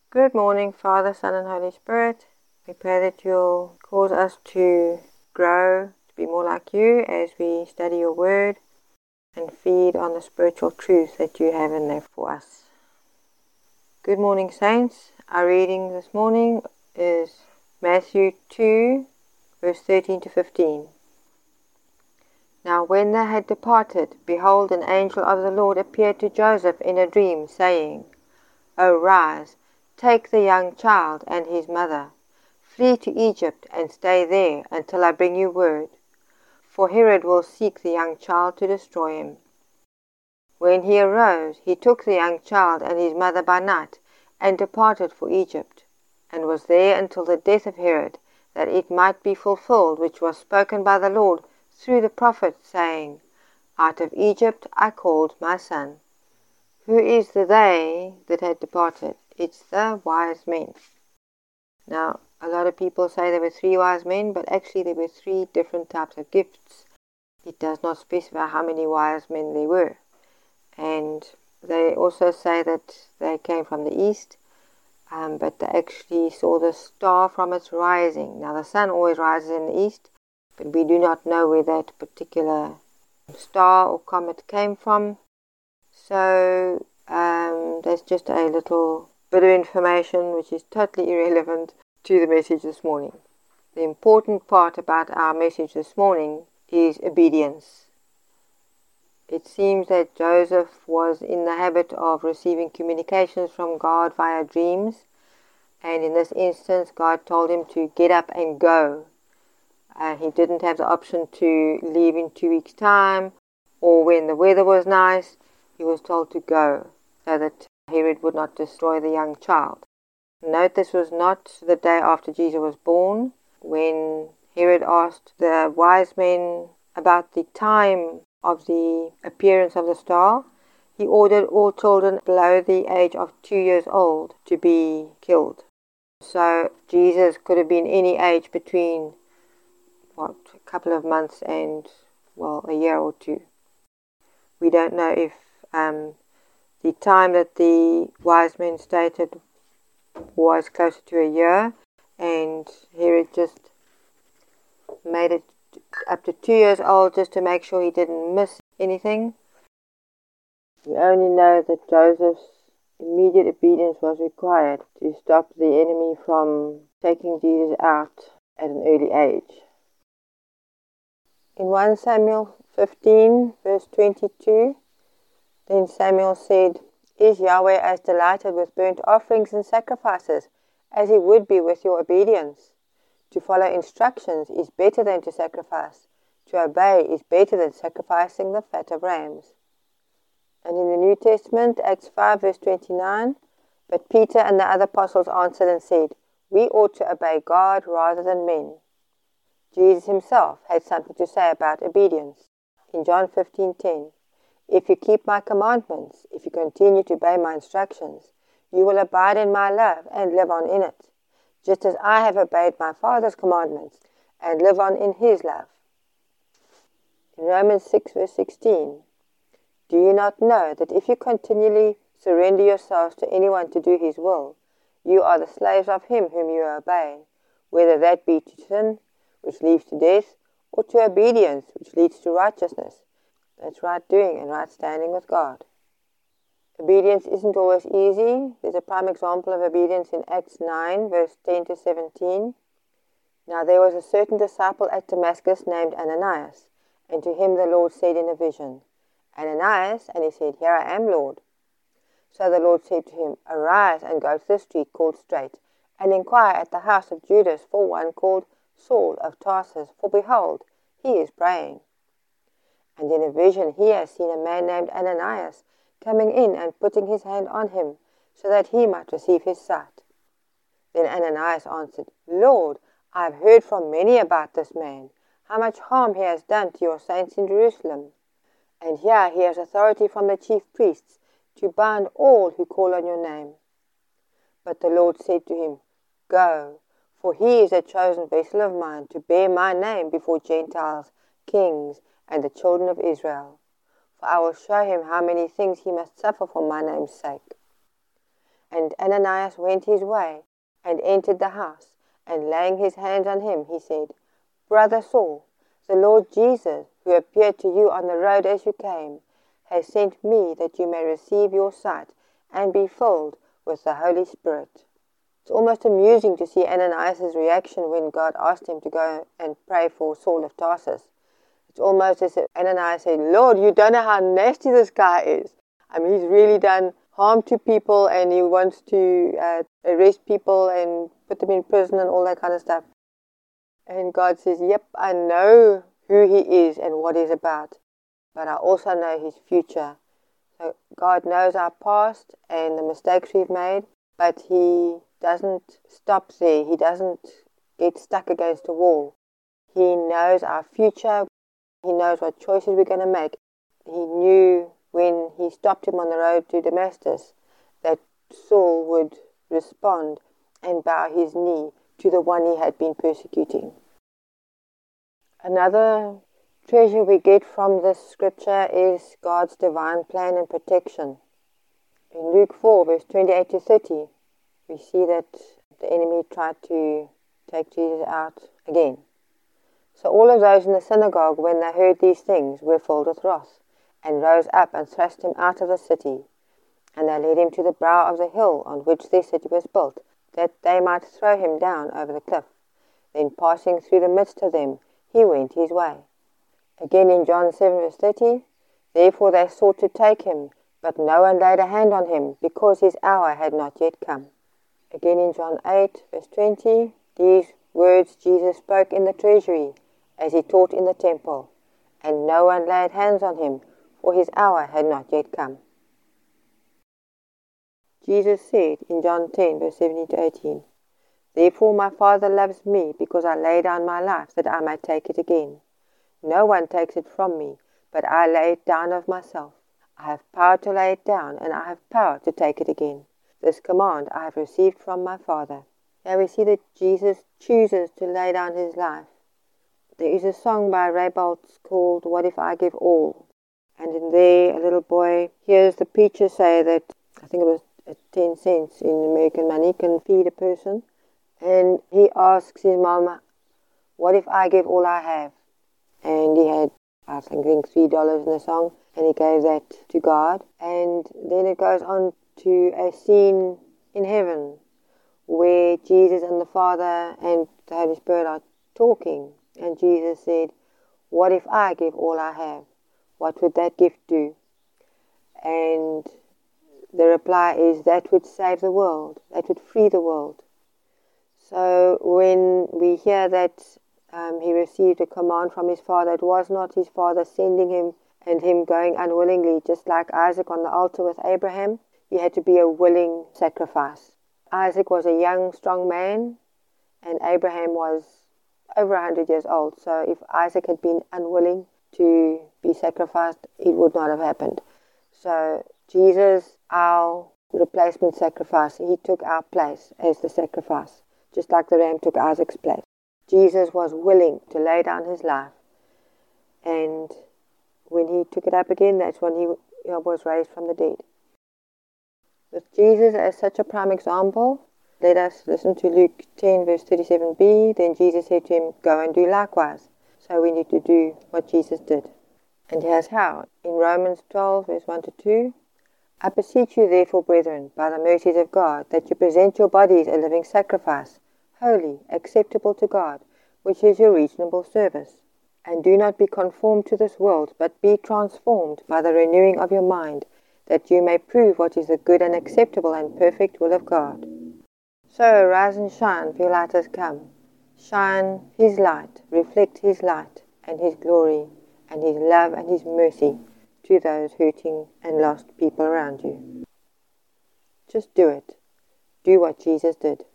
Good morning, Father, Son, and Holy Spirit. We pray that you'll cause us to grow, to be more like you as we study your word and feed on the spiritual truth that you have in there for us. Good morning, saints. Our reading this morning is Matthew 2, verse 13 to 15. Now when they had departed, behold, an angel of the Lord appeared to Joseph in a dream, saying, Arise, take the young child and his mother, flee to Egypt, and stay there until I bring you word, for Herod will seek the young child to destroy him. When he arose, he took the young child and his mother by night, and departed for Egypt, and was there until the death of Herod, that it might be fulfilled which was spoken by the Lord through the prophet, saying, Out of Egypt I called my son. Who is the they that had departed? It's the wise men. Now, a lot of people say there were 3 wise men, but actually there were 3 different types of gifts. It does not specify how many wise men there were. And they also say that they came from the east, but they actually saw the star from its rising. Now, the sun always rises in the east, but we do not know where that particular star or comet came from. So that's just a little bit of information which is totally irrelevant to the message this morning. The important part about our message this morning is obedience. It seems that Joseph was in the habit of receiving communications from God via dreams, and in this instance God told him to get up and go. He didn't have the option to leave in 2 weeks' time, or when the weather was nice. He was told to go, so that Herod would not destroy the young child. Note, this was not the day after Jesus was born. When Herod asked the wise men about the time of the appearance of the star, he ordered all children below the age of 2 years old to be killed. So Jesus could have been any age between a couple of months and, a year or 2. We don't know if the time that the wise men stated was closer to a year, and Herod just made it up to 2 years old just to make sure he didn't miss anything. We only know that Joseph's immediate obedience was required to stop the enemy from taking Jesus out at an early age. In 1 Samuel 15, verse 22, then Samuel said, Is Yahweh as delighted with burnt offerings and sacrifices as he would be with your obedience? To follow instructions is better than to sacrifice. To obey is better than sacrificing the fat of rams. And in the New Testament, Acts 5, verse 29, But Peter and the other apostles answered and said, We ought to obey God rather than men. Jesus himself had something to say about obedience. In John 15:10, If you keep my commandments, if you continue to obey my instructions, you will abide in my love and live on in it, just as I have obeyed my Father's commandments and live on in his love. In Romans 6, verse 16, Do you not know that if you continually surrender yourselves to anyone to do his will, you are the slaves of him whom you obey, whether that be to sin, which leads to death, or to obedience, which leads to righteousness? That's right doing and right standing with God. Obedience isn't always easy. There's a prime example of obedience in Acts 9, verse 10 to 17. Now there was a certain disciple at Damascus named Ananias, and to him the Lord said in a vision, Ananias, and he said, Here I am, Lord. So the Lord said to him, Arise and go to the street called Straight, and inquire at the house of Judas for one called Saul of Tarsus, for behold, he is praying. And in a vision he has seen a man named Ananias coming in and putting his hand on him, so that he might receive his sight. Then Ananias answered, Lord, I have heard from many about this man, how much harm he has done to your saints in Jerusalem. And here he has authority from the chief priests to bind all who call on your name. But the Lord said to him, Go, for he is a chosen vessel of mine to bear my name before Gentiles, kings, and the children of Israel. For I will show him how many things he must suffer for my name's sake. And Ananias went his way and entered the house, and laying his hands on him, he said, Brother Saul, the Lord Jesus, who appeared to you on the road as you came, has sent me that you may receive your sight and be filled with the Holy Spirit. It's almost amusing to see Ananias' reaction when God asked him to go and pray for Saul of Tarsus. It's almost as if Ananias said, Lord, you don't know how nasty this guy is. I mean, he's really done harm to people and he wants to arrest people and put them in prison and all that kind of stuff. And God says, yep, I know who he is and what he's about, but I also know his future. So God knows our past and the mistakes we've made, but he doesn't stop there. He doesn't get stuck against a wall. He knows our future. He knows what choices we're going to make. He knew when he stopped him on the road to Damascus that Saul would respond and bow his knee to the one he had been persecuting. Another treasure we get from this scripture is God's divine plan and protection. In Luke 4, verse 28 to 30, we see that the enemy tried to take Jesus out again. So all of those in the synagogue, when they heard these things, were filled with wrath, and rose up and thrust him out of the city. And they led him to the brow of the hill on which their city was built, that they might throw him down over the cliff. Then passing through the midst of them, he went his way. Again in John 7, verse 30, Therefore they sought to take him, but no one laid a hand on him, because his hour had not yet come. Again in John 8, verse 20, These words Jesus spoke in the treasury, as he taught in the temple, and no one laid hands on him, for his hour had not yet come. Jesus said in John 10, verse 17 to 18, Therefore my Father loves me, because I lay down my life, that I may take it again. No one takes it from me, but I lay it down of myself. I have power to lay it down, and I have power to take it again. This command I have received from my Father. Now we see that Jesus chooses to lay down his life. There is a song by Ray Boltz called What If I Give All? And in there, a little boy hears the preacher say that, I think it was 10 cents in American money can feed a person. And he asks his mom, what if I give all I have? And he had, I think, $3 in the song, and he gave that to God. And then it goes on to a scene in heaven where Jesus and the Father and the Holy Spirit are talking. And Jesus said, what if I give all I have? What would that gift do? And the reply is, that would save the world. That would free the world. So when we hear that he received a command from his father, it was not his father sending him and him going unwillingly, just like Isaac on the altar with Abraham. He had to be a willing sacrifice. Isaac was a young, strong man, and Abraham was over 100 years old. So if Isaac had been unwilling to be sacrificed, it would not have happened. So Jesus, our replacement sacrifice, he took our place as the sacrifice, just like the ram took Isaac's place. Jesus was willing to lay down his life, and when he took it up again, that's when he was raised from the dead. With Jesus as such a prime example, let us listen to Luke 10 verse 37b. Then Jesus said to him, go and do likewise. So we need to do what Jesus did. And here's how. In Romans 12 verse 1 to 2, I beseech you therefore, brethren, by the mercies of God, that you present your bodies a living sacrifice, holy, acceptable to God, which is your reasonable service. And do not be conformed to this world, but be transformed by the renewing of your mind, that you may prove what is the good and acceptable and perfect will of God. So arise and shine, for your light has come. Shine his light, reflect his light and his glory and his love and his mercy to those hurting and lost people around you. Just do it. Do what Jesus did.